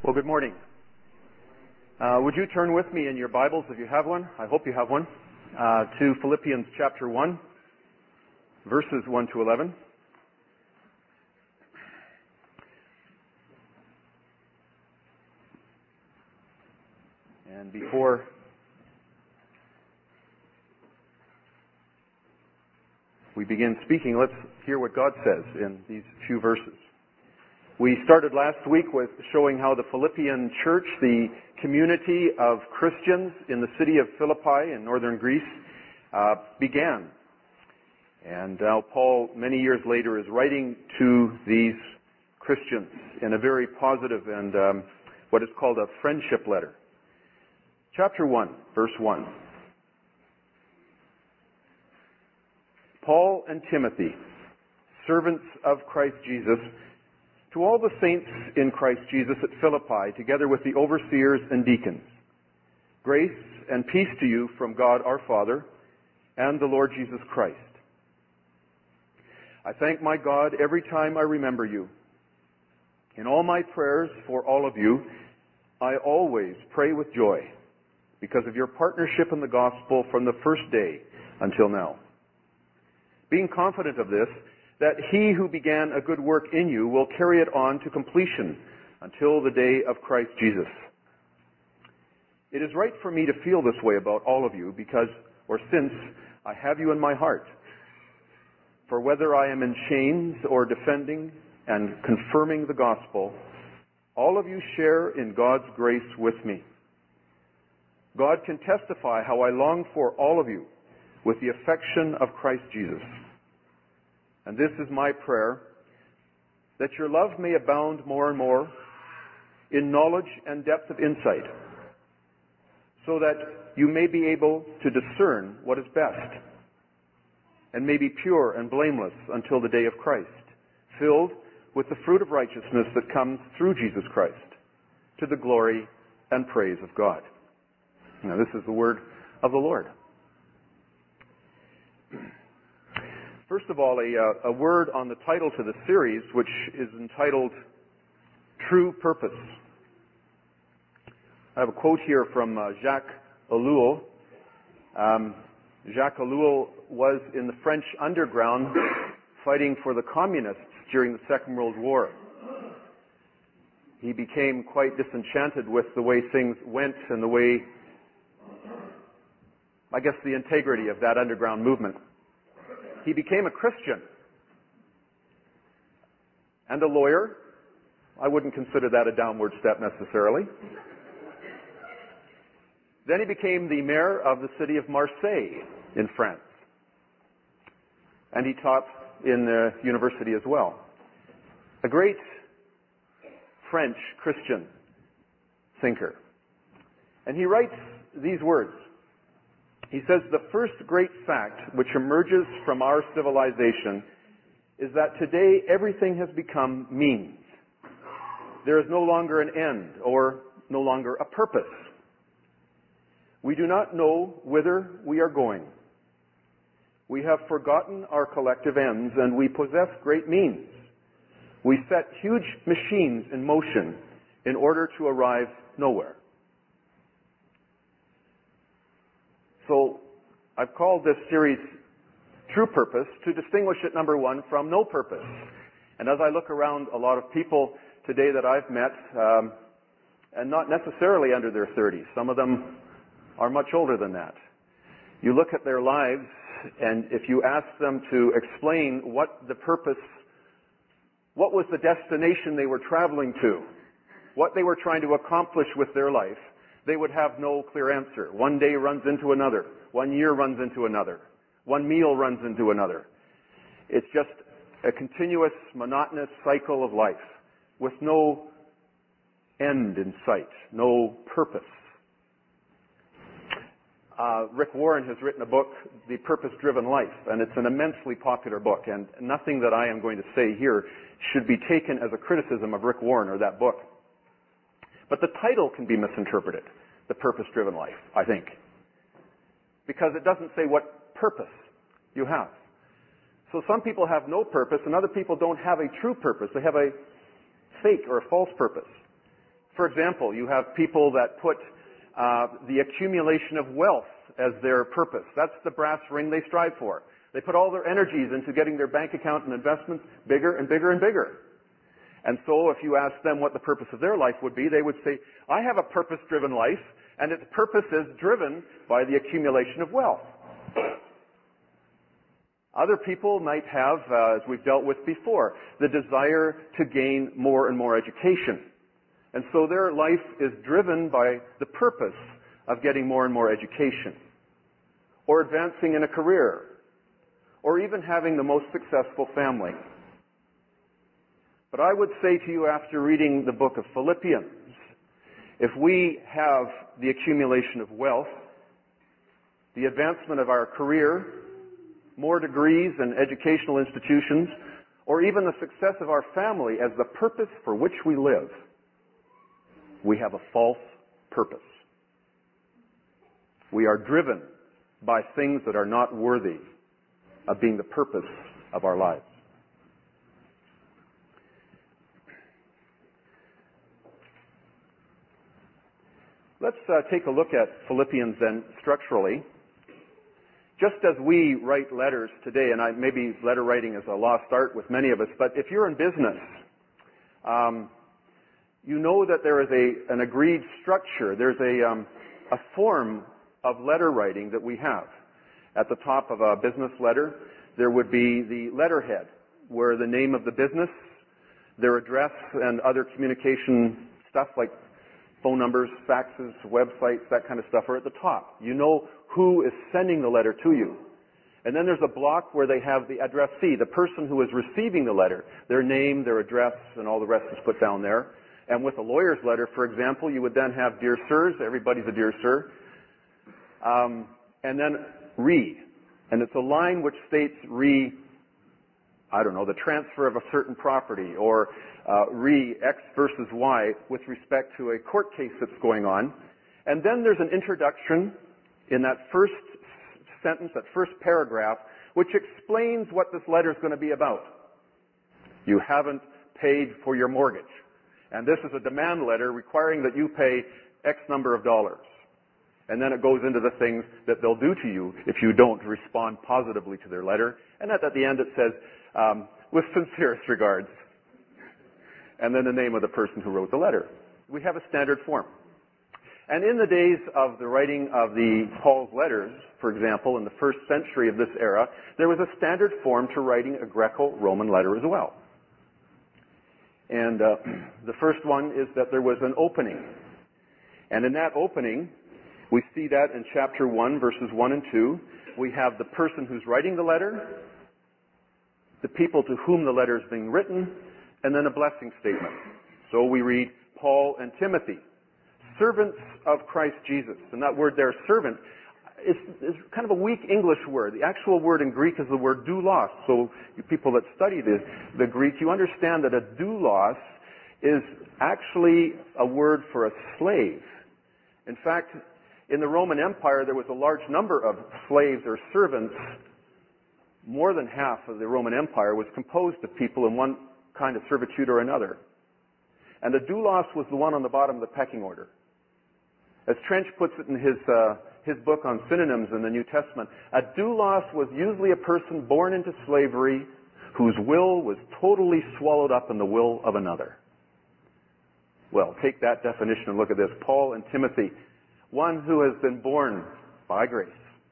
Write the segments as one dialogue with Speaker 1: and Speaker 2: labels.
Speaker 1: Well, good morning. Would you turn with me in your Bibles, if you have one? I hope you have one. To Philippians chapter 1, verses 1 to 11. And before we begin speaking, let's hear what God says in these few verses. We started last week with showing how the Philippian church, the community of Christians in the city of Philippi in northern Greece, began. And now Paul, many years later, is writing to these Christians in a very positive and what is called a friendship letter. Chapter 1, verse 1. Paul and Timothy, servants of Christ Jesus, to all the saints in Christ Jesus at Philippi, together with the overseers and deacons, grace and peace to you from God our Father and the Lord Jesus Christ. I thank my God every time I remember you. In all my prayers for all of you, I always pray with joy because of your partnership in the gospel from the first day until now. Being confident of this, that he who began a good work in you will carry it on to completion until the day of Christ Jesus. It is right for me to feel this way about all of you because, or since, I have you in my heart. For whether I am in chains or defending and confirming the gospel, all of you share in God's grace with me. God can testify how I long for all of you with the affection of Christ Jesus. And this is my prayer, that your love may abound more and more in knowledge and depth of insight, so that you may be able to discern what is best, and may be pure and blameless until the day of Christ, filled with the fruit of righteousness that comes through Jesus Christ, to the glory and praise of God. Now this is the word of the Lord. First of all, a word on the title to the series, which is entitled True Purpose. I have a quote here from Jacques Ellul. Jacques Ellul was in the French underground fighting for the communists during the Second World War. He became quite disenchanted with the way things went and the way, I guess, the integrity of that underground movement. He became a Christian and a lawyer. I wouldn't consider that a downward step necessarily. Then he became the mayor of the city of Marseille in France. And he taught in the university as well. A great French Christian thinker. And he writes these words. He says, the first great fact which emerges from our civilization is that today everything has become means. There is no longer an end or no longer a purpose. We do not know whither we are going. We have forgotten our collective ends and we possess great means. We set huge machines in motion in order to arrive nowhere. So I've called this series True Purpose to distinguish it, number one, from no purpose. And as I look around a lot of people today that I've met, and not necessarily under their 30s, some of them are much older than that. You look at their lives, and if you ask them to explain what the purpose, what was the destination they were traveling to, what they were trying to accomplish with their life, they would have no clear answer. One day runs into another. 1 year runs into another. One meal runs into another. It's just a continuous, monotonous cycle of life with no end in sight, no purpose. Rick Warren has written a book, The Purpose-Driven Life, and it's an immensely popular book, and nothing that I am going to say here should be taken as a criticism of Rick Warren or that book. But the title can be misinterpreted, The Purpose-Driven Life, I think. Because it doesn't say what purpose you have. So some people have no purpose and other people don't have a true purpose. They have a fake or a false purpose. For example, you have people that put the accumulation of wealth as their purpose. That's the brass ring they strive for. They put all their energies into getting their bank account and investments bigger and bigger and bigger. And so if you ask them what the purpose of their life would be, they would say, I have a purpose-driven life, and its purpose is driven by the accumulation of wealth. Other people might have, as we've dealt with before, the desire to gain more and more education. And so their life is driven by the purpose of getting more and more education, or advancing in a career, or even having the most successful family. But I would say to you, after reading the book of Philippians, if we have the accumulation of wealth, the advancement of our career, more degrees and educational institutions, or even the success of our family as the purpose for which we live, we have a false purpose. We are driven by things that are not worthy of being the purpose of our lives. Let's take a look at Philippians then structurally. Just as we write letters today, and maybe letter writing is a lost art with many of us, but if you're in business, you know that there is an agreed structure. There's a form of letter writing that we have. At the top of a business letter, there would be the letterhead, where the name of the business, their address, and other communication stuff like phone numbers, faxes, websites, that kind of stuff are at the top. You know who is sending the letter to you. And then there's a block where they have the addressee, the person who is receiving the letter, their name, their address, and all the rest is put down there. And with a lawyer's letter, for example, you would then have Dear Sirs, everybody's a Dear Sir. And then re. And it's a line which states re, the transfer of a certain property, or re X versus Y with respect to a court case that's going on. And then there's an introduction in that first sentence, that first paragraph, which explains what this letter is going to be about. You haven't paid for your mortgage. And this is a demand letter requiring that you pay X number of dollars. And then it goes into the things that they'll do to you if you don't respond positively to their letter. And at the end it says, with sincerest regards. And then the name of the person who wrote the letter. We have a standard form. And in the days of the writing of the Paul's letters, for example, in the first century of this era, there was a standard form to writing a Greco-Roman letter as well. And the first one is that there was an opening. And in that opening, we see that in chapter 1, verses 1 and 2. We have the person who's writing the letter, the people to whom the letter is being written, and then a blessing statement. So we read, Paul and Timothy, servants of Christ Jesus. And that word there, servant, is kind of a weak English word. The actual word in Greek is the word doulos. So you people that study the Greek, you understand that a doulos is actually a word for a slave. In fact, in the Roman Empire, there was a large number of slaves or servants. More than half of the Roman Empire was composed of people in one kind of servitude or another. And the doulos was the one on the bottom of the pecking order. As Trench puts it in his book on synonyms in the New Testament, a doulos was usually a person born into slavery whose will was totally swallowed up in the will of another. Well, take that definition and look at this. Paul and Timothy, one who has been born by grace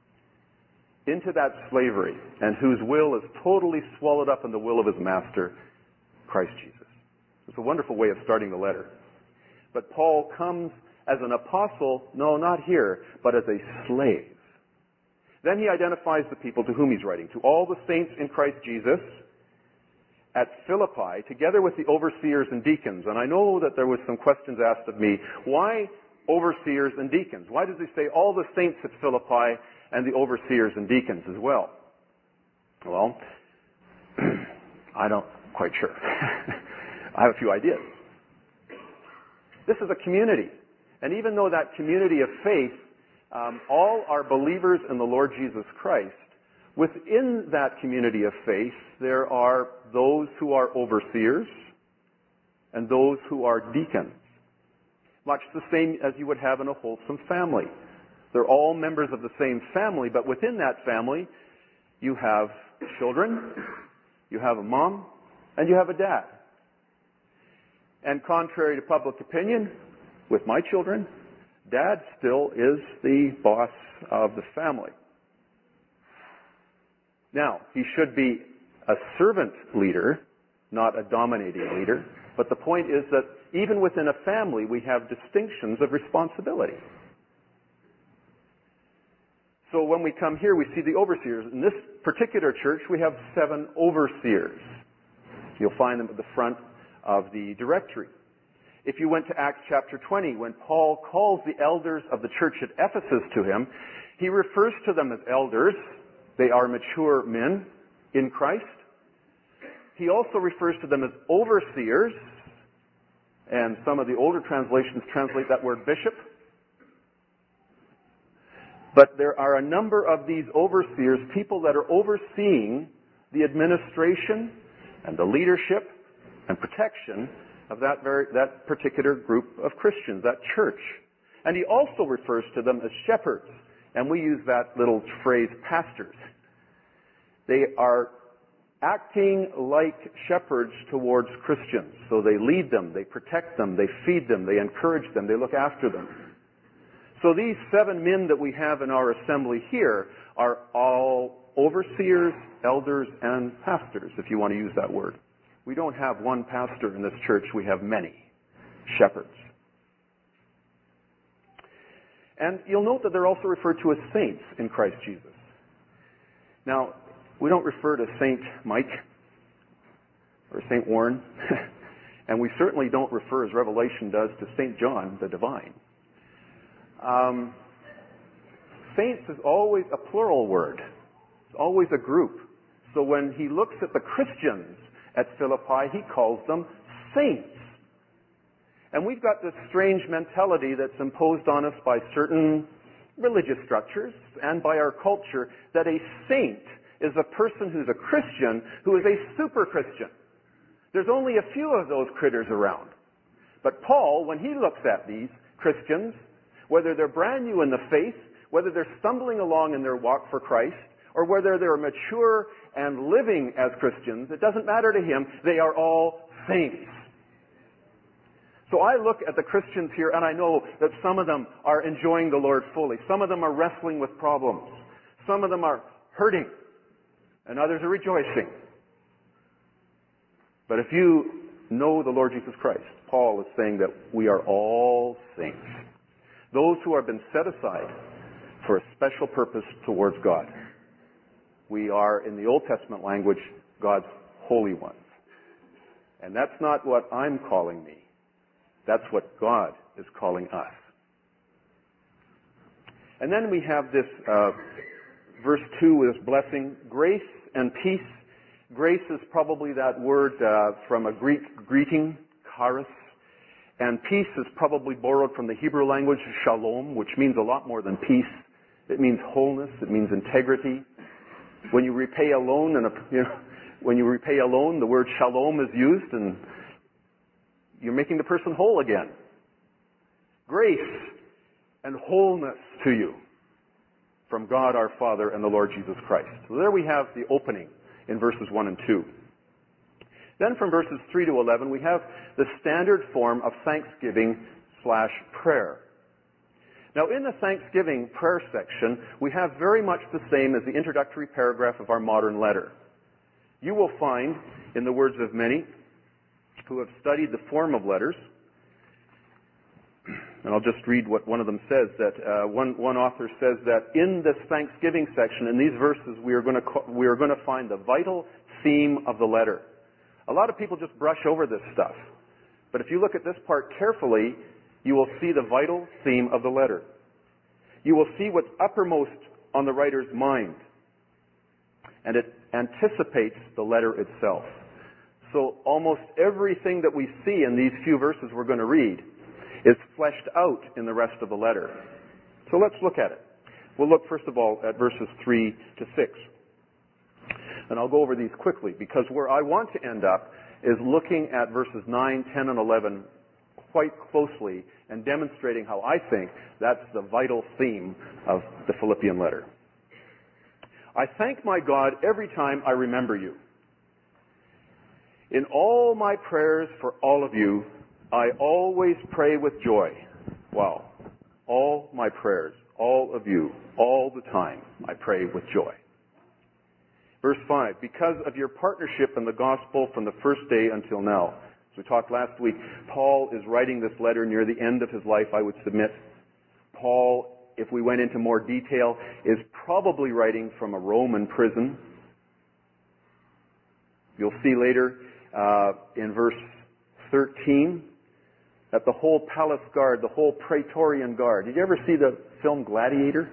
Speaker 1: into that slavery and whose will is totally swallowed up in the will of his master, Christ Jesus. It's a wonderful way of starting the letter. But Paul comes as an apostle, no, not here, but as a slave. Then he identifies the people to whom he's writing. To all the saints in Christ Jesus at Philippi, together with the overseers and deacons. And I know that there was some questions asked of me. Why overseers and deacons? Why does he say all the saints at Philippi and the overseers and deacons as well? Well, I'm not quite sure. I have a few ideas. This is a community. And even though that community of faith, all are believers in the Lord Jesus Christ, within that community of faith, there are those who are overseers and those who are deacons. much the same as you would have in a wholesome family. They're all members of the same family, but within that family, you have children, you have a mom, and you have a dad. And contrary to public opinion, with my children, Dad still is the boss of the family. Now, he should be a servant leader, not a dominating leader. But the point is that even within a family, we have distinctions of responsibility. So when we come here, we see the overseers. In this particular church, we have 7 overseers. You'll find them at the front of the directory. If you went to Acts chapter 20, when Paul calls the elders of the church at Ephesus to him, he refers to them as elders. They are mature men in Christ. He also refers to them as overseers, and some of the older translations translate that word bishop. But there are a number of these overseers, people that are overseeing the administration and the leadership and protection of that particular group of Christians, that church. And he also refers to them as shepherds. And we use that little phrase, pastors. They are acting like shepherds towards Christians. So they lead them, they protect them, they feed them, they encourage them, they look after them. So these 7 men that we have in our assembly here are all overseers, elders, and pastors, if you want to use that word. We don't have one pastor in this church, we have many shepherds. And you'll note that they're also referred to as saints in Christ Jesus. Now, we don't refer to Saint Mike or Saint Warren, and we certainly don't refer, as Revelation does, to Saint John the Divine. Saints is always a plural word. It's always a group. So when he looks at the Christians at Philippi, he calls them saints. And we've got this strange mentality that's imposed on us by certain religious structures and by our culture that a saint is a person who's a Christian who is a super Christian. There's only a few of those critters around. But Paul, when he looks at these Christians, whether they're brand new in the faith, whether they're stumbling along in their walk for Christ, or whether they're mature and living as Christians, it doesn't matter to him. They are all saints. So I look at the Christians here and I know that some of them are enjoying the Lord fully. Some of them are wrestling with problems. Some of them are hurting. And others are rejoicing. But if you know the Lord Jesus Christ, Paul is saying that we are all saints. Those who have been set aside for a special purpose towards God. We are, in the Old Testament language, God's holy ones. And that's not what I'm calling me. That's what God is calling us. And then we have this verse 2 with this blessing, grace and peace. Grace is probably that word from a Greek greeting, charis. And peace is probably borrowed from the Hebrew language, shalom, which means a lot more than peace. It means wholeness. It means integrity. When you repay a loan, the word shalom is used, and you're making the person whole again. Grace and wholeness to you from God our Father and the Lord Jesus Christ. So there we have the opening in verses 1 and 2. Then from verses 3 to 11, we have the standard form of thanksgiving/prayer. Now, in the Thanksgiving prayer section, we have very much the same as the introductory paragraph of our modern letter. You will find, in the words of many who have studied the form of letters, and I'll just read what one of them says, that one author says that in this Thanksgiving section, in these verses, we are going to find the vital theme of the letter. A lot of people just brush over this stuff. But if you look at this part carefully, you will see the vital theme of the letter. You will see what's uppermost on the writer's mind. And it anticipates the letter itself. So almost everything that we see in these few verses we're going to read is fleshed out in the rest of the letter. So let's look at it. We'll look first of all at verses 3 to 6. And I'll go over these quickly because where I want to end up is looking at verses 9, 10, and 11 quite closely and demonstrating how I think that's the vital theme of the Philippian letter. I thank my God every time I remember you. In all my prayers for all of you, I always pray with joy. Wow. All my prayers, all of you, all the time, I pray with joy. Verse 5, because of your partnership in the gospel from the first day until now. As we talked last week, Paul is writing this letter near the end of his life, I would submit. Paul, if we went into more detail, is probably writing from a Roman prison. You'll see later in verse 13 that the whole palace guard, the whole Praetorian Guard. Did you ever see the film Gladiator?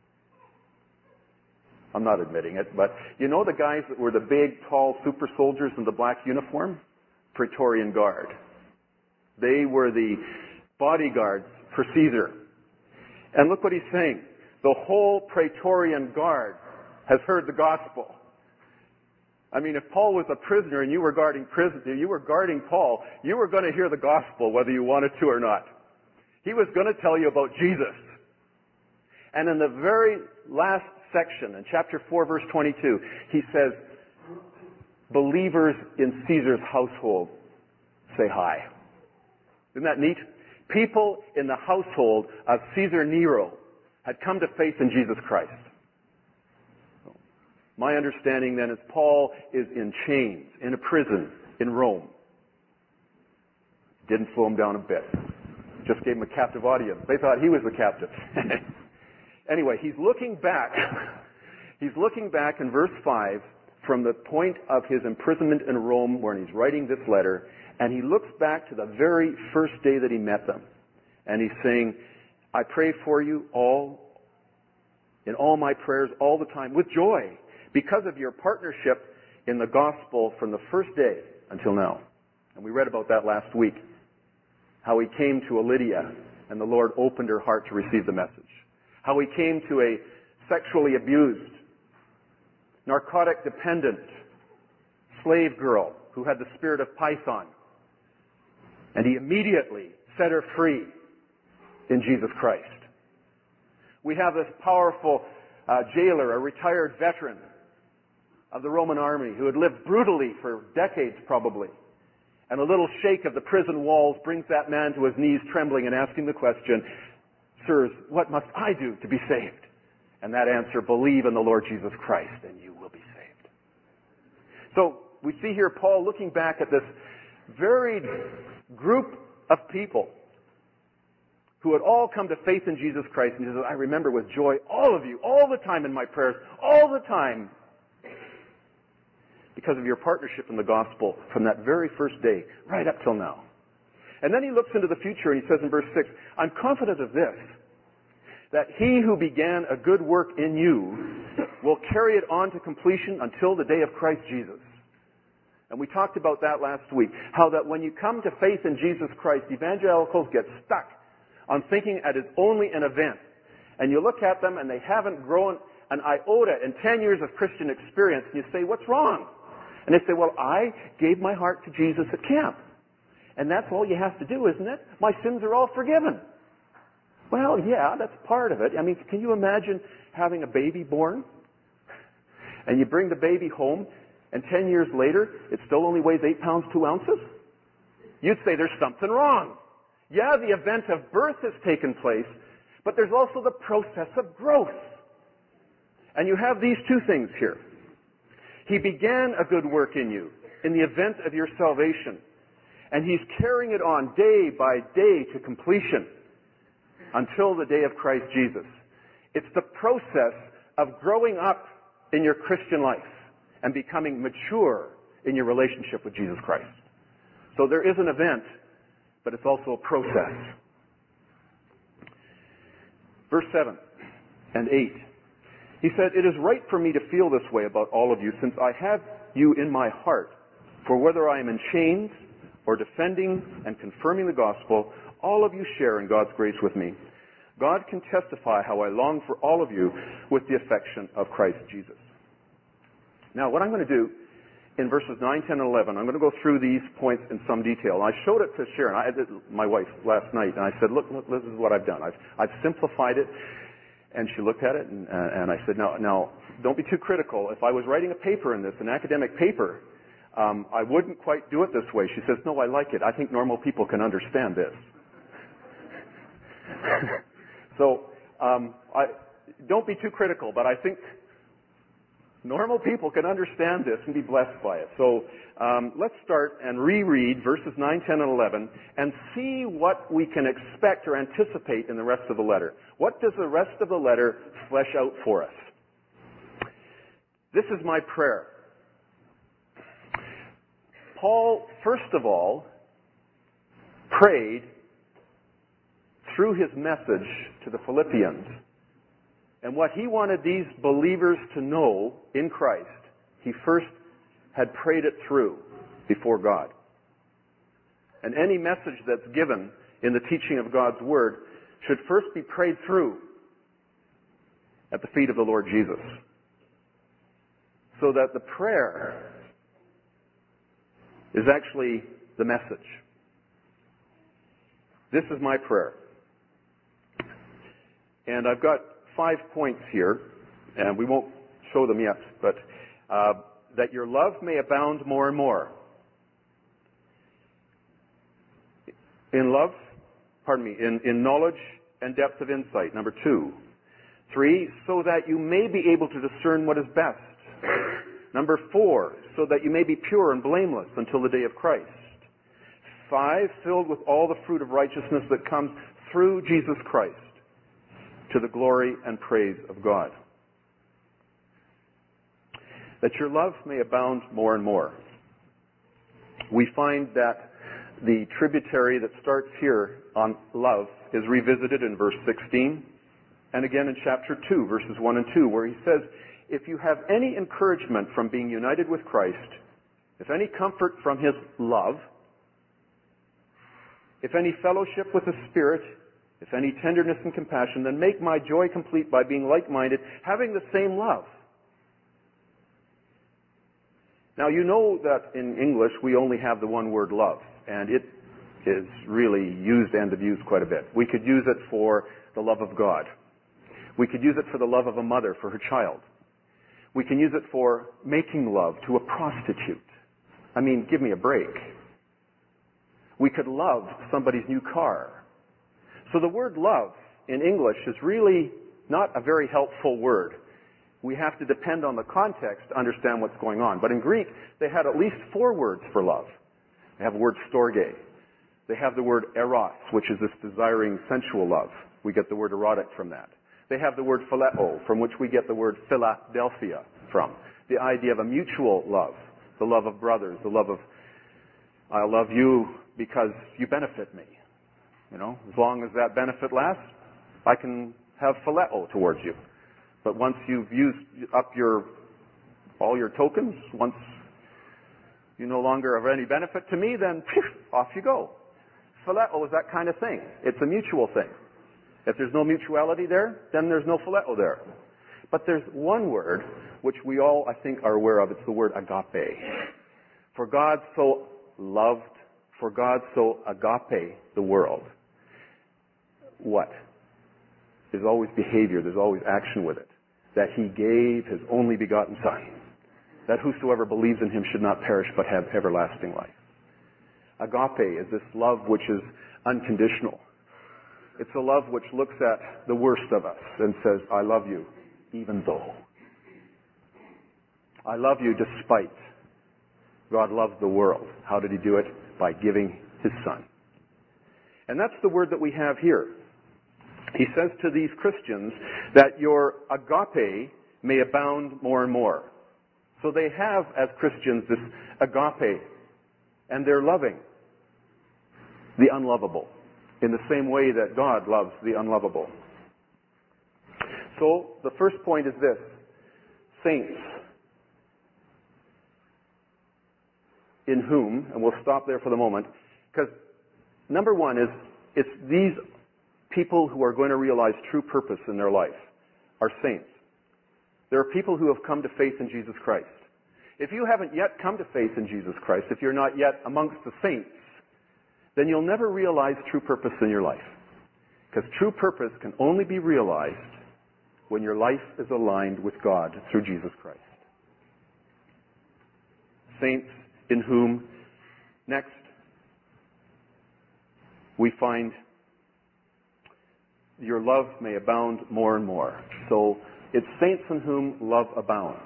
Speaker 1: I'm not admitting it, but you know the guys that were the big, tall super soldiers in the black uniform? Praetorian Guard. They were the bodyguards for Caesar. And look what he's saying. The whole Praetorian Guard has heard the gospel. I mean, if Paul was a prisoner and you were guarding Paul, you were going to hear the gospel whether you wanted to or not. He was going to tell you about Jesus. And in the very last section, in chapter 4, verse 22, he says, believers in Caesar's household say hi. Isn't that neat? People in the household of Caesar Nero had come to faith in Jesus Christ. My understanding then is Paul is in chains, in a prison in Rome. Didn't slow him down a bit. Just gave him a captive audience. They thought he was the captive. Anyway, he's looking back. He's looking back in verse 5 from the point of his imprisonment in Rome where he's writing this letter, and he looks back to the very first day that he met them. And he's saying, I pray for you all, in all my prayers, all the time, with joy, because of your partnership in the gospel from the first day until now. And we read about that last week, how he came to Lydia, and the Lord opened her heart to receive the message. How he came to a sexually abused, narcotic-dependent slave girl who had the spirit of Python. And he immediately set her free in Jesus Christ. We have this powerful jailer, a retired veteran of the Roman army who had lived brutally for decades probably. And a little shake of the prison walls brings that man to his knees trembling and asking the question, sirs, what must I do to be saved? And that answer, believe in the Lord Jesus Christ and you will be saved. So we see here Paul looking back at this varied group of people who had all come to faith in Jesus Christ. And he says, I remember with joy all of you, all the time in my prayers, all the time, because of your partnership in the gospel from that very first day right up till now. And then he looks into the future and he says in verse 6, I'm confident of this, that he who began a good work in you will carry it on to completion until the day of Christ Jesus. And we talked about that last week, how that when you come to faith in Jesus Christ, evangelicals get stuck on thinking it is only an event. And you look at them and they haven't grown an iota in 10 years of Christian experience, and you say, what's wrong? And they say, well, I gave my heart to Jesus at camp. And that's all you have to do, isn't it? My sins are all forgiven. Well, yeah, that's part of it. I mean, can you imagine having a baby born? And you bring the baby home, and 10 years later, it still only weighs 8 pounds, 2 ounces? You'd say there's something wrong. Yeah, the event of birth has taken place, but there's also the process of growth. And you have these two things here. He began a good work in you, in the event of your salvation. And he's carrying it on day by day to completion until the day of Christ Jesus. It's the process of growing up in your Christian life and becoming mature in your relationship with Jesus Christ. So there is an event, but it's also a process. Verse 7 and 8. He said, it is right for me to feel this way about all of you, since I have you in my heart. For whether I am in chains or defending and confirming the gospel, all of you share in God's grace with me. God can testify how I long for all of you with the affection of Christ Jesus. Now, what I'm going to do in verses 9, 10, and 11. I'm going to go through these points in some detail. I showed it to Sharon, my wife, last night, and I said, look, this is what I've done. I've simplified it. And she looked at it, and I said, now, don't be too critical. If I was writing a paper in this, an academic paper, I wouldn't quite do it this way. She says, no, I like it. I think normal people can understand this. So, don't be too critical, but I think normal people can understand this and be blessed by it. So let's start and reread verses 9, 10, and 11 and see what we can expect or anticipate in the rest of the letter. What does the rest of the letter flesh out for us? This is my prayer. Paul, first of all, prayed through his message to the Philippians. And what he wanted these believers to know in Christ, he first had prayed it through before God. And any message that's given in the teaching of God's Word should first be prayed through at the feet of the Lord Jesus. So that the prayer is actually the message. This is my prayer. And I've got 5 points here, and we won't show them yet, but that your love may abound more and more. In knowledge and depth of insight, number 2. 3, so that you may be able to discern what is best. Number 4, so that you may be pure and blameless until the day of Christ. 5, filled with all the fruit of righteousness that comes through Jesus Christ, to the glory and praise of God. That your love may abound more and more. We find that the tributary that starts here on love is revisited in verse 16, and again in chapter 2, verses 1 and 2, where he says, if you have any encouragement from being united with Christ, if any comfort from his love, if any fellowship with the Spirit, if any tenderness and compassion, then make my joy complete by being like-minded, having the same love. Now, you know that in English we only have the one word love, and it is really used and abused quite a bit. We could use it for the love of God. We could use it for the love of a mother for her child. We can use it for making love to a prostitute. I mean, give me a break. We could love somebody's new car. So the word love in English is really not a very helpful word. We have to depend on the context to understand what's going on. But in Greek, they had at least 4 words for love. They have the word storge. They have the word eros, which is this desiring sensual love. We get the word erotic from that. They have the word phileo, from which we get the word Philadelphia from. The idea of a mutual love. The love of brothers. The love of, I love you because you benefit me. You know, as long as that benefit lasts, I can have phileo towards you. But once you've used up all your tokens, once you no longer have any benefit to me, then off you go. Phileo is that kind of thing. It's a mutual thing. If there's no mutuality there, then there's no phileo there. But there's one word which we all, I think, are aware of. It's the word agape. For God so loved, for God so agape the world. What? There's always behavior, there's always action with it. That he gave his only begotten Son, that whosoever believes in him should not perish but have everlasting life. Agape is this love which is unconditional. It's a love which looks at the worst of us and says, I love you, even though. I love you despite. God loved the world. How did he do it? By giving his Son. And that's the word that we have here. He says to these Christians that your agape may abound more and more. So they have, as Christians, this agape, and they're loving the unlovable in the same way that God loves the unlovable. So the first point is this: saints, in whom, and we'll stop there for the moment, because number one is it's these people who are going to realize true purpose in their life are saints. There are people who have come to faith in Jesus Christ. If you haven't yet come to faith in Jesus Christ, if you're not yet amongst the saints, then you'll never realize true purpose in your life. Because true purpose can only be realized when your life is aligned with God through Jesus Christ. Saints in whom, next, we find your love may abound more and more. So it's saints in whom love abounds.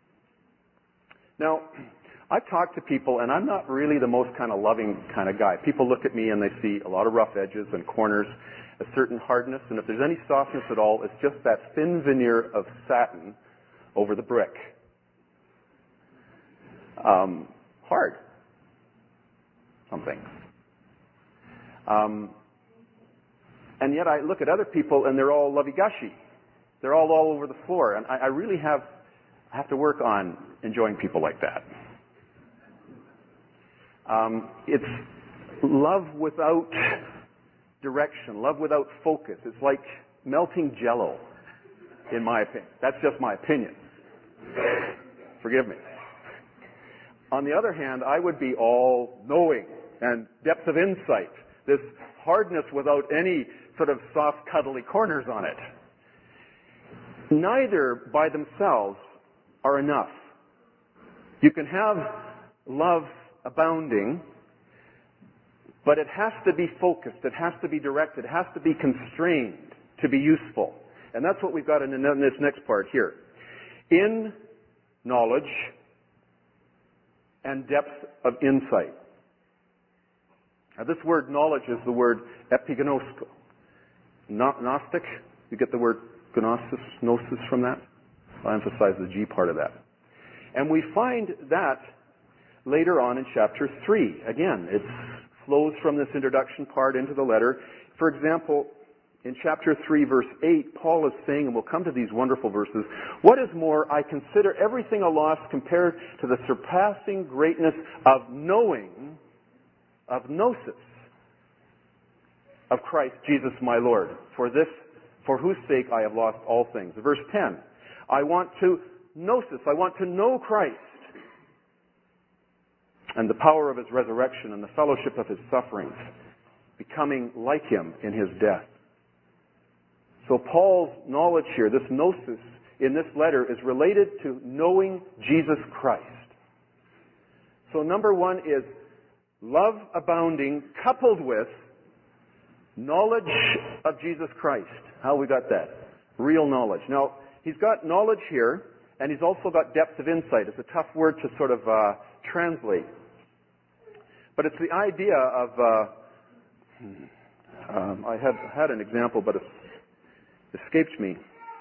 Speaker 1: Now, I've talked to people, and I'm not really the most kind of loving kind of guy. People look at me and they see a lot of rough edges and corners, a certain hardness, and if there's any softness at all, it's just that thin veneer of satin over the brick. Hard. Some things. And yet I look at other people and they're all lovey-gushy. They're all over the floor. And I really have to work on enjoying people like that. It's love without direction, love without focus. It's like melting Jell-O, in my opinion. That's just my opinion. Forgive me. On the other hand, I would be all knowing and depth of insight. This hardness without any sort of soft, cuddly corners on it. Neither by themselves are enough. You can have love abounding, but it has to be focused, it has to be directed, it has to be constrained to be useful. And that's what we've got in this next part here. In knowledge and depth of insight. Now this word knowledge is the word epignosko. Gnostic, you get the word gnosis from that? I'll emphasize the G part of that. And we find that later on in chapter 3. Again, it flows from this introduction part into the letter. For example, in chapter 3, verse 8, Paul is saying, and we'll come to these wonderful verses, "What is more, I consider everything a loss compared to the surpassing greatness of knowing, of gnosis, of Christ Jesus my Lord. For whose sake I have lost all things." Verse 10, "I want to gnosis, I want to know Christ, and the power of his resurrection and the fellowship of his sufferings, becoming like him in his death." So Paul's knowledge here, this gnosis in this letter, is related to knowing Jesus Christ. So number one is love abounding coupled with knowledge of Jesus Christ. How we got that? Real knowledge. Now, he's got knowledge here, and he's also got depth of insight. It's a tough word to sort of translate. But it's the idea of, I had an example, but it escaped me.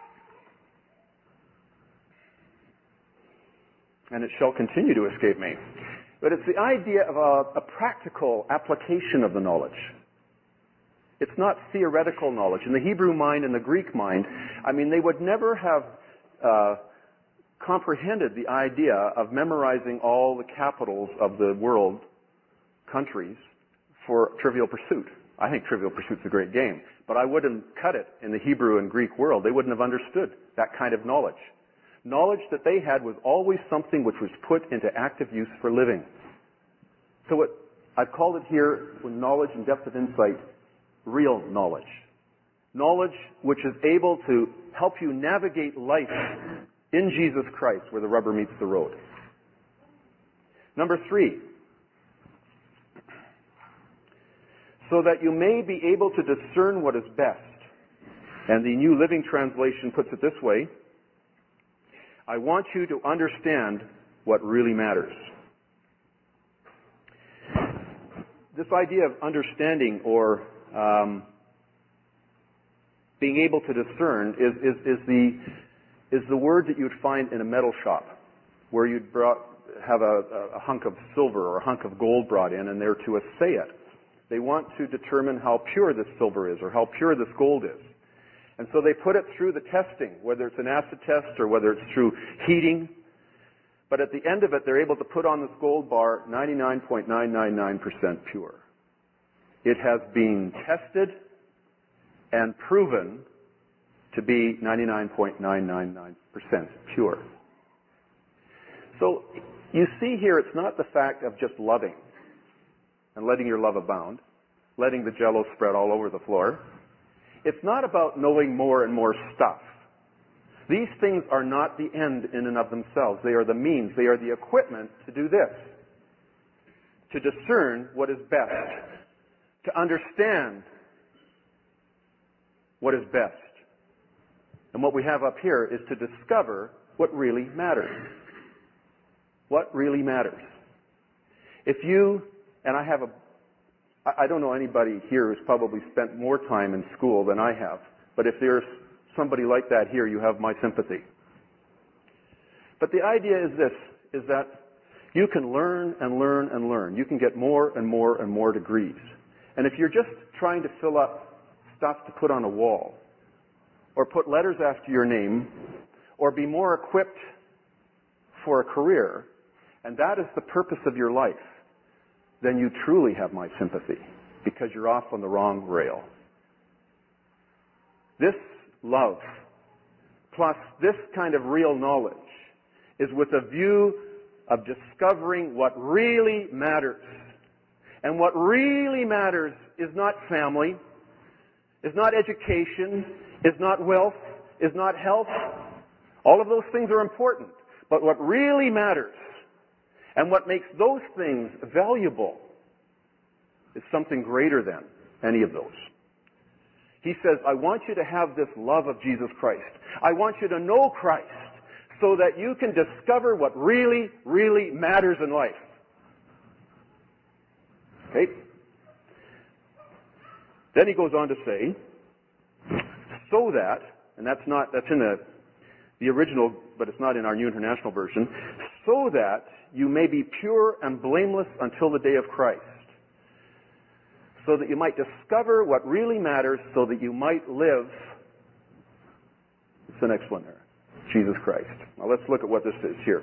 Speaker 1: And it shall continue to escape me. But it's the idea of a practical application of the knowledge. It's not theoretical knowledge. In the Hebrew mind and the Greek mind, I mean, they would never have comprehended the idea of memorizing all the capitals of the world, countries, for Trivial Pursuit. I think Trivial Pursuit's a great game, but I wouldn't cut it in the Hebrew and Greek world. They wouldn't have understood that kind of knowledge. Knowledge that they had was always something which was put into active use for living. So what I've called it here, with knowledge and depth of insight, real knowledge. Knowledge which is able to help you navigate life in Jesus Christ where the rubber meets the road. Number 3, so that you may be able to discern what is best. And the New Living Translation puts it this way: I want you to understand what really matters. This idea of understanding or being able to discern is the word that you'd find in a metal shop, where you'd have a hunk of silver or a hunk of gold brought in, and they're to assay it. They want to determine how pure this silver is or how pure this gold is. And so they put it through the testing, whether it's an acid test or whether it's through heating. But at the end of it, they're able to put on this gold bar 99.999% pure. It has been tested and proven to be 99.999% pure. So you see here it's not the fact of just loving and letting your love abound, letting the Jell-O spread all over the floor. It's not about knowing more and more stuff. These things are not the end in and of themselves. They are the means. They are the equipment to do this. To discern what is best. To understand what is best. And what we have up here is to discover what really matters. What really matters. If you, and I don't know anybody here who's probably spent more time in school than I have, but if there's somebody like that here, you have my sympathy. But the idea is this, is that you can learn and learn and learn. You can get more and more and more degrees. And if you're just trying to fill up stuff to put on a wall, or put letters after your name, or be more equipped for a career, and that is the purpose of your life, then you truly have my sympathy, because you're off on the wrong rail. This love, plus this kind of real knowledge, is with a view of discovering what really matters. And what really matters is not family, is not education, is not wealth, is not health. All of those things are important. But what really matters, and what makes those things valuable, is something greater than any of those. He says, I want you to have this love of Jesus Christ. I want you to know Christ so that you can discover what really, really matters in life. Okay? Then he goes on to say, so that, and that's in the original, but it's not in our New International Version, so that you may be pure and blameless until the day of Christ. So that you might discover what really matters, so that you might live. It's the next one there. Jesus Christ. Now let's look at what this is here.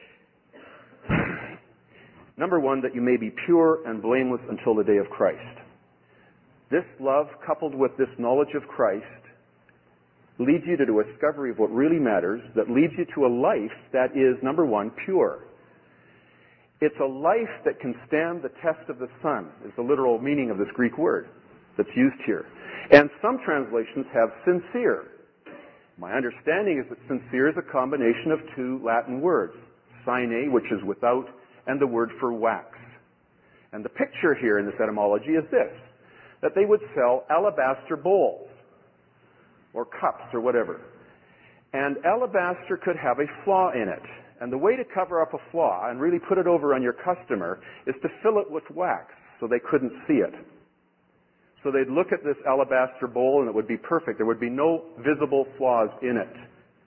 Speaker 1: Number one, that you may be pure and blameless until the day of Christ. This love, coupled with this knowledge of Christ, leads you to the discovery of what really matters, that leads you to a life that is, number one, pure. It's a life that can stand the test of the sun, is the literal meaning of this Greek word that's used here. And some translations have sincere. My understanding is that sincere is a combination of two Latin words, sine, which is without, and the word for wax. And the picture here in this etymology is this, that they would sell alabaster bowls, or cups, or whatever. And alabaster could have a flaw in it. And the way to cover up a flaw and really put it over on your customer is to fill it with wax so they couldn't see it. So they'd look at this alabaster bowl and it would be perfect. There would be no visible flaws in it.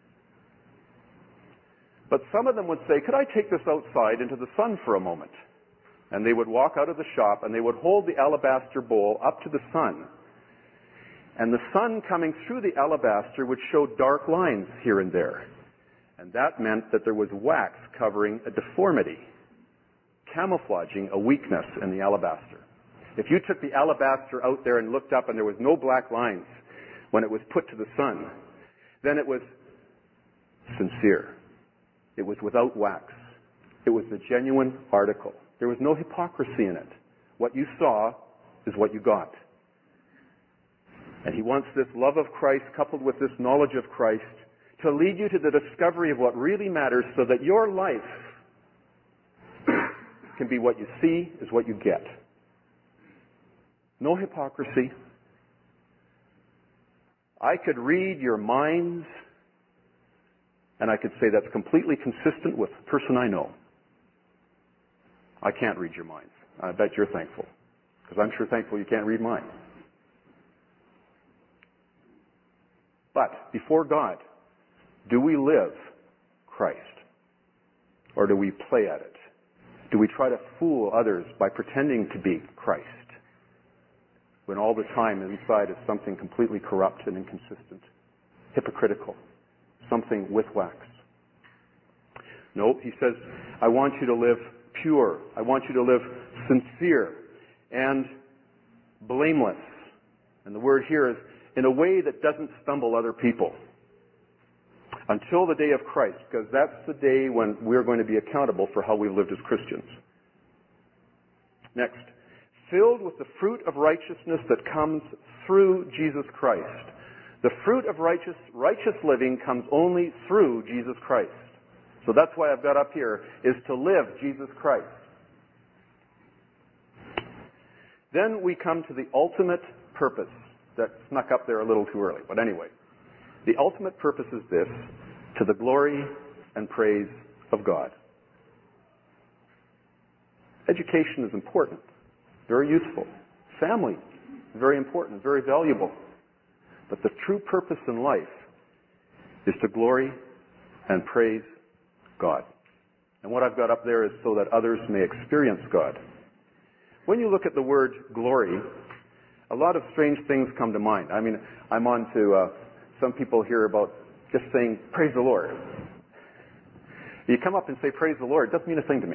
Speaker 1: But some of them would say, could I take this outside into the sun for a moment? And they would walk out of the shop and they would hold the alabaster bowl up to the sun. And the sun coming through the alabaster would show dark lines here and there. And that meant that there was wax covering a deformity, camouflaging a weakness in the alabaster. If you took the alabaster out there and looked up and there was no black lines when it was put to the sun, then it was sincere. It was without wax. It was the genuine article. There was no hypocrisy in it. What you saw is what you got. And he wants this love of Christ coupled with this knowledge of Christ to lead you to the discovery of what really matters so that your life can be what you see is what you get. No hypocrisy. I could read your minds and I could say that's completely consistent with the person I know. I can't read your minds. I bet you're thankful, because I'm sure thankful you can't read mine. But before God, do we live Christ? Or do we play at it? Do we try to fool others by pretending to be Christ, when all the time inside is something completely corrupt and inconsistent, hypocritical, something with wax? No, he says, I want you to live pure. I want you to live sincere and blameless. And the word here is in a way that doesn't stumble other people. until the day of Christ, because that's the day when we're going to be accountable for how we've lived as Christians. Next, filled with the fruit of righteousness that comes through Jesus Christ. The fruit of righteous living comes only through Jesus Christ. So that's why I've got up here, is to live Jesus Christ. Then we come to the ultimate purpose that snuck up there a little too early. But anyway, the ultimate purpose is this: to the glory and praise of God. Education is important, very useful. Family, very important, very valuable. But the true purpose in life is to glory and praise God. And what I've got up there is so that others may experience God. When you look at the word glory, a lot of strange things come to mind. I mean, I'm on to some people hear about just saying, praise the Lord. You come up and say, praise the Lord, it doesn't mean a thing to me.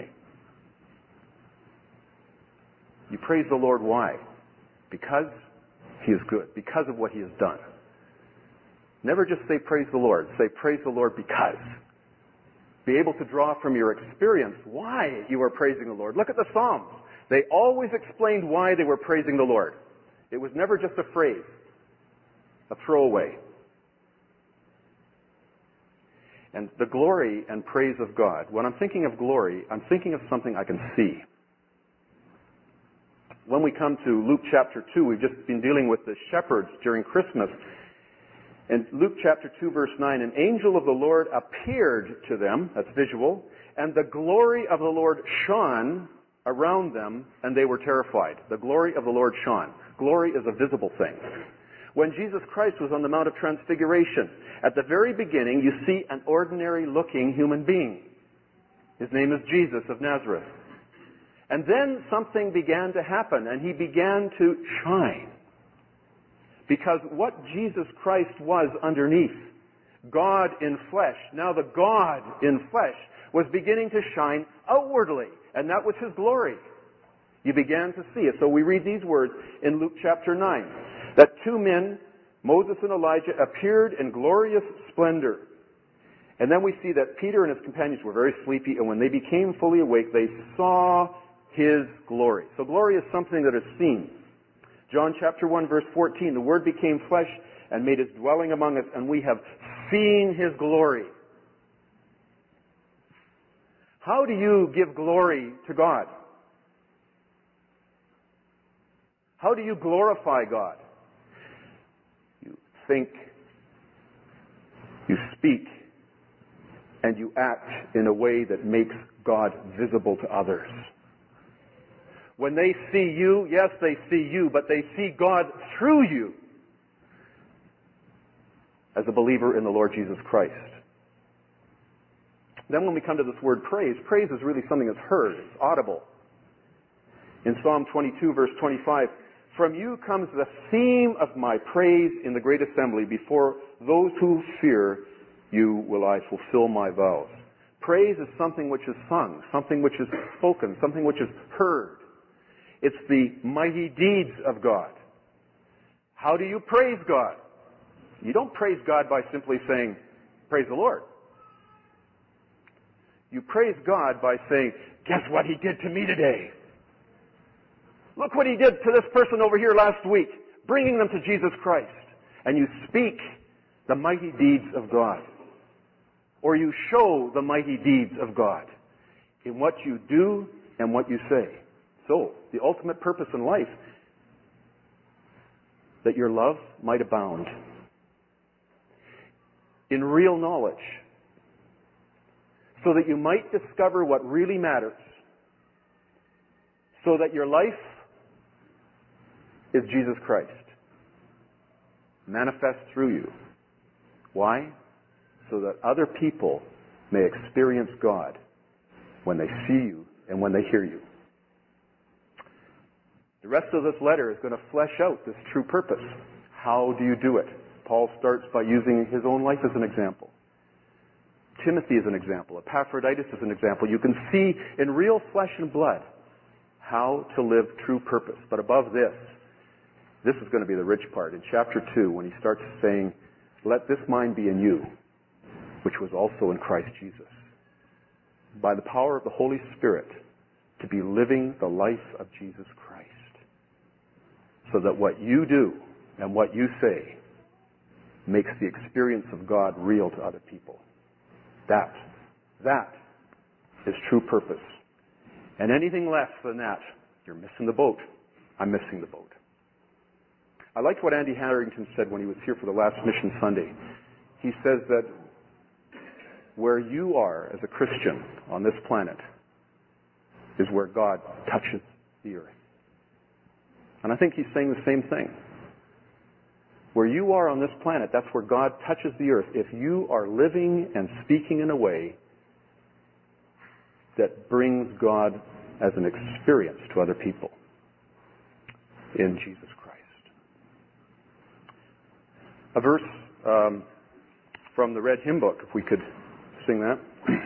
Speaker 1: You praise the Lord, why? Because He is good, because of what He has done. Never just say praise the Lord. Say praise the Lord because. Be able to draw from your experience why you are praising the Lord. Look at the Psalms. They always explained why they were praising the Lord. It was never just a phrase, a throwaway. And the glory and praise of God. When I'm thinking of glory, I'm thinking of something I can see. When we come to Luke chapter 2, we've just been dealing with the shepherds during Christmas. In Luke chapter 2, verse 9, an angel of the Lord appeared to them, that's visual, and the glory of the Lord shone around them, and they were terrified. The glory of the Lord shone. Glory is a visible thing. When Jesus Christ was on the Mount of Transfiguration, at the very beginning, you see an ordinary-looking human being. His name is Jesus of Nazareth. And then something began to happen, and He began to shine. Because what Jesus Christ was underneath, God in flesh, now the God in flesh, was beginning to shine outwardly. And that was His glory. You began to see it. So we read these words in Luke chapter 9. That two men, Moses and Elijah, appeared in glorious splendor. And then we see that Peter and his companions were very sleepy, and when they became fully awake, they saw His glory. So glory is something that is seen. John chapter 1, verse 14, the Word became flesh and made His dwelling among us, and we have seen His glory. How do you give glory to God? How do you glorify God? You think, you speak, and you act in a way that makes God visible to others. When they see you, yes, they see you, but they see God through you as a believer in the Lord Jesus Christ. Then when we come to this word praise, praise is really something that's heard, it's audible. In Psalm 22, verse 25, from you comes the theme of my praise in the great assembly. Before those who fear you will I fulfill my vows. Praise is something which is sung, something which is spoken, something which is heard. It's the mighty deeds of God. How do you praise God? You don't praise God by simply saying, praise the Lord. You praise God by saying, guess what He did to me today? Look what He did to this person over here last week, bringing them to Jesus Christ. And you speak the mighty deeds of God. Or you show the mighty deeds of God in what you do and what you say. So, the ultimate purpose in life, that your love might abound in real knowledge, so that you might discover what really matters, so that your life is Jesus Christ, manifest through you. Why? So that other people may experience God when they see you and when they hear you. The rest of this letter is going to flesh out this true purpose. How do you do it? Paul starts by using his own life as an example. Timothy is an example. Epaphroditus is an example. You can see in real flesh and blood how to live true purpose. But above this is going to be the rich part. In chapter 2, when he starts saying, let this mind be in you. which was also in Christ Jesus. By the power of the Holy Spirit, to be living the life of Jesus Christ. So that what you do and what you say makes the experience of God real to other people. That is true purpose. And anything less than that, you're missing the boat. I'm missing the boat. I liked what Andy Harrington said when he was here for the last Mission Sunday. He says that where you are as a Christian on this planet is where God touches the earth. And I think he's saying the same thing. Where you are on this planet, that's where God touches the earth. If you are living and speaking in a way that brings God as an experience to other people in Jesus Christ. A verse from the Red Hymn Book, if we could sing that.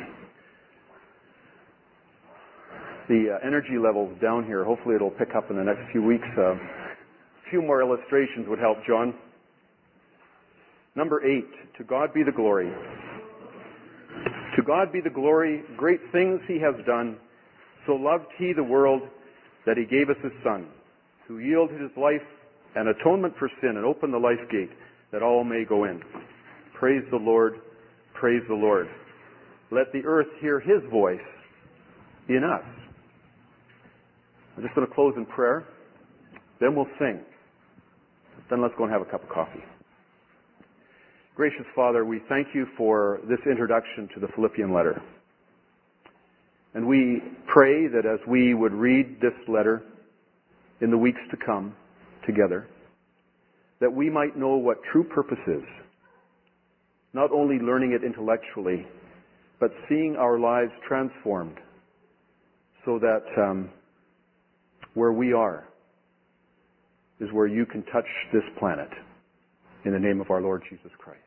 Speaker 1: The energy levels down here, hopefully it'll pick up in the next few weeks. A few more illustrations would help, John. Number 8, to God be the glory. To God be the glory, great things he has done. So loved he the world that he gave us his Son, who yielded his life an atonement for sin and opened the life gate that all may go in. Praise the Lord, praise the Lord. Let the earth hear his voice in us. I'm just going to close in prayer. Then we'll sing. Then let's go and have a cup of coffee. Gracious Father, we thank you for this introduction to the Philippian letter. And we pray that as we would read this letter in the weeks to come together, that we might know what true purpose is. Not only learning it intellectually, but seeing our lives transformed so that where we are is where you can touch this planet in the name of our Lord Jesus Christ.